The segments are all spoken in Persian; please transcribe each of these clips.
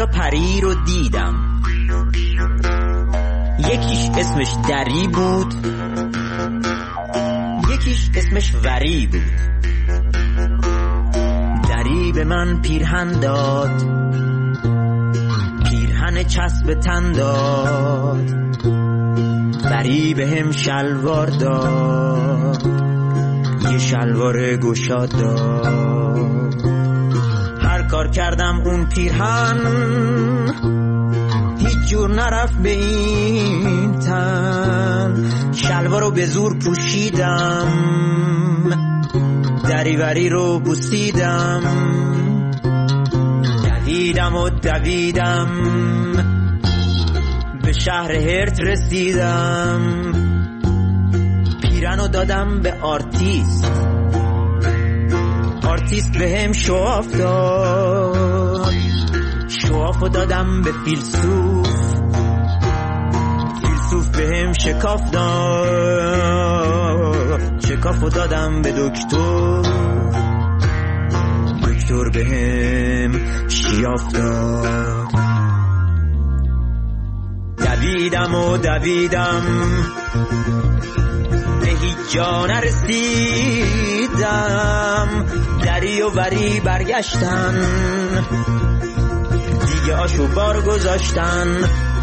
تا پری رو دیدم، یکیش اسمش دری بود، یکیش اسمش وری بود. دری به من پیرهن داد، پیرهن چسب تن داد، وری به هم شلوار داد، یه شلوار گشاد داد. هر کار کردم اون پیرهن هیچ جور نرفت به این تن. شلوارو به زور پوشیدم، دریوری رو بوسیدم، دویدم و دویدم به شهر هرت رسیدم. پیرهنو دادم به آرتیست، آرتیست به هم شواف داد، شوافو دادم به فیلسوف، فیلسوف به هم شکاف داد، شکافو دادم به دکتر، دکتر به هم شیاف داد. دویدم و دویدم به هیچ جا نرسیدم، دری و وری برگشتن، دیگه آشو بار گذاشتن.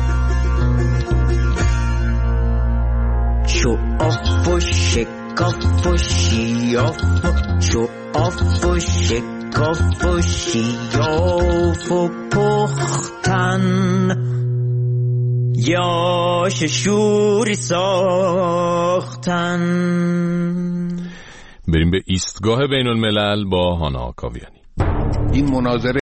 شعاف و شکاف و شیاف، شعاف و شکاف و شیاف و پختن، یا شوری ساختن. بریم به ایستگاه بین الملل با هانا کاویانی. این مناظره